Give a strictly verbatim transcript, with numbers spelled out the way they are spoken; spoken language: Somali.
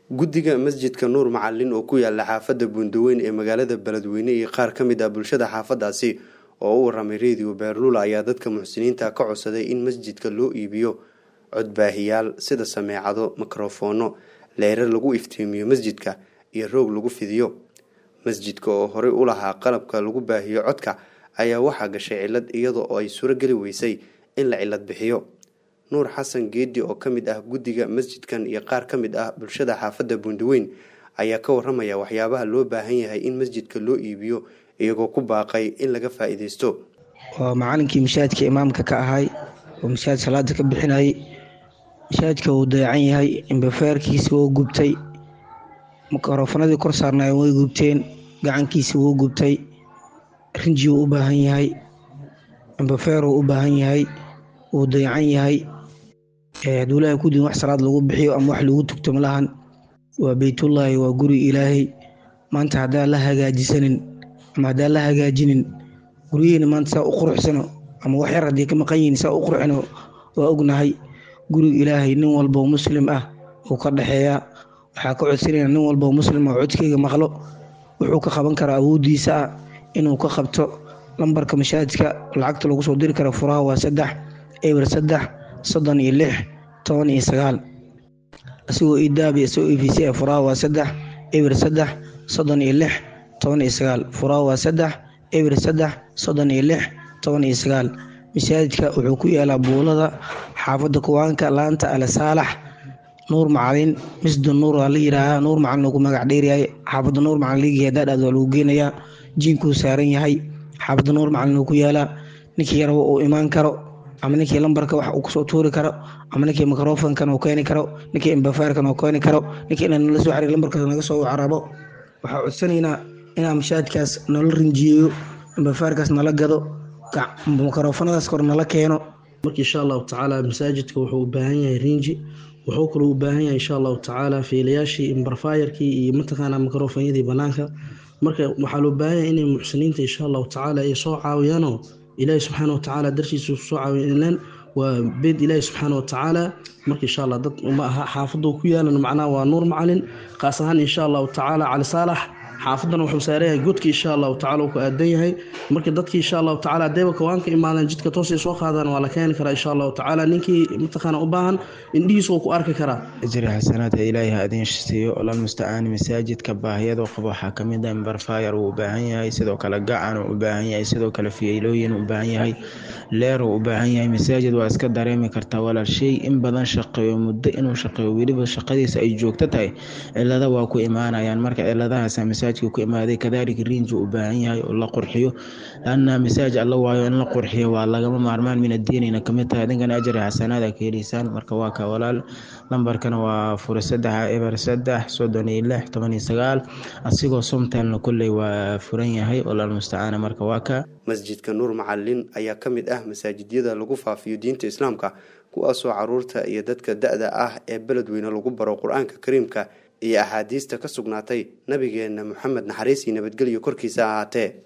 guddiga masjidka Nuur Macallin oo ku yaala xaafadda Buundaweyn ee magaalada Beledweyne iyo qaar ka mid ah bulshada xaafadaasi oo u waramay Radio Beerlula ayaa dadka muxsiniinta ka codsaday in masjidka loo iibiyo codbaahiyaal sida sameecado, mikrofoono, leerar lagu iftiimiyo masjidka iyo roog lagu fidiyo. Masjidka oo hore u lahaa qalabka lagu baahiyo codka ayaa waxa gashay cilad iyadoo ay suuragali weysay in la cilad bixiyo. Nuur Xasan Geedi oo ka mid ah guddiga masjidkan iyo qaar ka mid ah bulshada xaafadda Buundaweyn ayaa ka waramaya waxyaabaha loo baahan yahay in masjidka loo iibiyo iyagoo ku baaqay in laga faa'iideysto. waa macallinkii mashaadka imaamka ka ahay oo mashaad salaada ka bixinayay. mashaadka uu dayacan yahay imbafaarkiisa wuu gubtay, mikrofoonadii kor saarnay way gubteen, gacankiisa wuu gubtay, rinji uu u baahan yahay, imbafaar uu u baahan yahay, uu dayacan yahay. ee duulaha ku diin wax salaad lagu bixiyo ama wax lagu tugto malahan. waa baytullaahi, waa guri ilaahay. maanta hadaa la hagaajisanin ama hadaa la hagaajinin guriyeena maanta saa u quruxsano ama wax yar haddii ka maqan yihiin saa u quruxino waa ognahay. guriga ilaahay nin walba oo muslim ah uu ka dhaxeeyaa. waxaa ka codsanayna nin walba oo muslim oo codkeyga maqlo wuxuu ka qaban karaa awoodiisa ah inuu ka qabto. lambarka mashaadka lacagta lagu soo diri kara furaha waa saddex eber saddex soddon iyo lix toban iyo sagaal. asigoo idaabi isagoo e v c furaha waa saddex eber saddex soddon iyo lix toban iyo sagaal. furaha waa saddex eber saddex soddon iyo lix toban iyo sagaal. mashaadka wuxuu ku yaalaa buulada xaafadda kuwaanka laanta Al Saalax. Nuur Macallin masjid Nuur waa la yiraahdaa. Nuur Macallin ugu magac dheer yahay. xaafadda Nuur Macallin ligiga dad waa lagu geenayaa. jiinku saaran yahay. xaafadda Nuur Macallin ku yaala. ninkii yar oo imaan karo ama ninkii lambarka wax uu ku soo tuuri karo ama ninkii mikrofoonkan uu keeni karo, ninkii imbafaarkan uu keeni karo, ninkii inaan la soo xiriir lambarka naga soo carabo. waxaa codsanaynaa inaa mashaadkaas nala rinjiyo, imbafaarkaas nala gado, mikrofoonadaas kor nala keeno. marka insha Allah taala masaajidka wuxuu u baahan yahay rinji, wuxuu kaloo u baahan yahay insha Allah taala fiilayaashii imbafaarkii iyo mataqaana mikrofoonyadii banaanka. marka waxaa loo baahan yahay inay muxsiniinta insha Allah taala ay soo caawiyaan ilaahay subxaanahu wa tacaala dartiisa soo caawiyaan. waa beed ilaahay subxaanahu wa tacaala. marka insha Allah dad uma aha xaafadu ku yaalan macnaa waa Nuur Macallin qaas ahaan insha Allah tacaala Al Saalax. xaafadana wuxuu saareeyay godki insha Allah tacaala uu ku aadan yahay. marka dadkii insha Allah tacaala deeba kawaanka imaadaan jidka toos ay soo qaadaan waa la keeni karaa insha Allah tacaala. ninkii mataqaana u baahan indhihiisa uu ku arki karaa. ajri xasanaadka ilaahay ha idin siiyo. alla musta'aan masaajidka baahiyada qabo waxa kamid ah imbarfaayar uu u baahan yahay, sidoo kale gacan uu u baahan yahay, sidoo kale fiilooyin uu u baahan yahay, leer uu u baahan yahay. masaajid waa iska dareemi kartaa walaal shay in badan shaqeeyo muddo inuu shaqeeyo weliba shaqadiisa ay joogto tahay cilada waa ku imaanayaan. marka ciladahaas masaajidka ku imaaday kadaalika rinji u baahan yahay oo la qurxiyo. laana masaajid alla waayo in la qurxiyo waa lagama maarmaan min diinina kamid tahay. idinkan ajri xasanaada ka heliisaan. marka waa ka walaal lambarkana waa fura saddex eber saddex soddon iyo lix toban iyo sagaal. asigoo somtalna kulley waa furan yahay walaal musta'aan. marka waa ka masjidka Nuur Macallin ayaa ka mid ah masaajidyada lagu faafiyo diinta islaamka kuwaasoo caruurta iyo dadka da'da ah ee Beledweyne lagu baro Qur'aanka Kariimka iyo axaadiista ka sugnaatay nabigeena Muxamed naxariis iyo nabadgelyo korkiisa ahaatee.